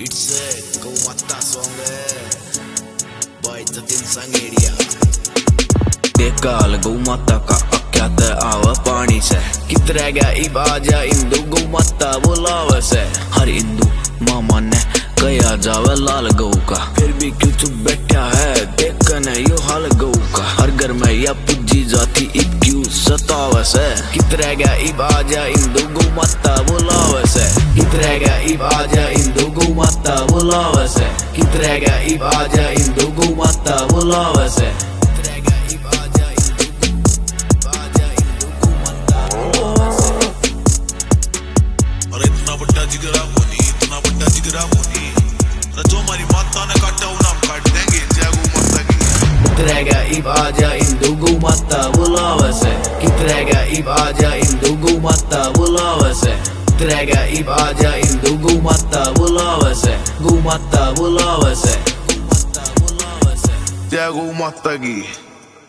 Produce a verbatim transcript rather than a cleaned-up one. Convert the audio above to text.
It's a Gau Mata song by Jatin Sangedia. काल गौ माता का अख्यात आवा पानी से कित रह गया इब आजा इंदू गौ माता बुलावे से हर इंदू मामा ने कया जावे लाल गौ का फिर भी क्यों चुप बैठा है देखने यो हाल गौ का हर घर में या पुजी जाती इब क्यों सतावे से कित रह गया इब आजा इंदू गौ माता बुलावे से कित रह गया इब आजा इंदू गौ माता बुलावे से कित रह गया इब आजा इंदू गौ माता बुलावे से जिगरा मोनी इतना बड़ा जिगरा मोनी जो हमारी माता ने काटा वो नाम काट देंगे जय गौ माता की। कित रह गया इब आजा इंदू गौ माता बुलावे से कित रह गया इब आजा इंदू गौ माता बुलावे से कित रह गया इब आजा इंदू गौ माता बुलावे से गौ माता बुलावे से जय गौ माता की।